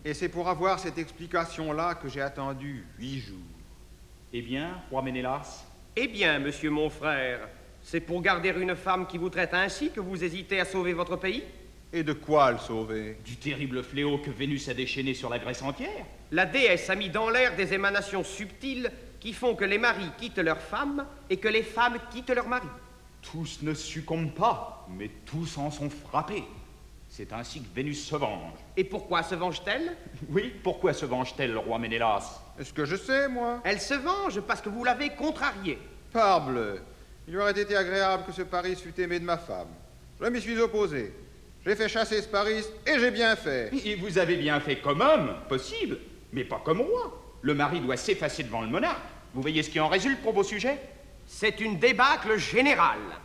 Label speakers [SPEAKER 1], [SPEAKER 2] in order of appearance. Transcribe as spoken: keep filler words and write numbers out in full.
[SPEAKER 1] Et c'est pour avoir cette explication-là que j'ai attendu huit jours.
[SPEAKER 2] Eh bien, roi Ménélas?
[SPEAKER 3] Eh bien, monsieur mon frère, c'est pour garder une femme qui vous traite ainsi que vous hésitez à sauver votre pays?
[SPEAKER 1] Et de quoi le sauver?
[SPEAKER 2] Du terrible fléau que Vénus a déchaîné sur la Grèce entière.
[SPEAKER 3] La déesse a mis dans l'air des émanations subtiles qui font que les maris quittent leurs femmes et que les femmes quittent leurs maris.
[SPEAKER 2] Tous ne succombent pas, mais tous en sont frappés. C'est ainsi que Vénus se venge.
[SPEAKER 3] Et pourquoi se venge-t-elle?
[SPEAKER 2] Oui, pourquoi se venge-t-elle, roi Ménélas?
[SPEAKER 1] Est-ce que je sais, moi?
[SPEAKER 3] Elle se venge parce que vous l'avez contrariée.
[SPEAKER 1] Parbleu! Il aurait été agréable que ce Paris fût aimé de ma femme. Je m'y suis opposé. J'ai fait chasser ce Paris et j'ai bien fait.
[SPEAKER 2] Et vous avez bien fait comme homme, possible, mais pas comme roi. Le mari doit s'effacer devant le monarque. Vous voyez ce qui en résulte pour vos sujets?
[SPEAKER 3] C'est une débâcle générale.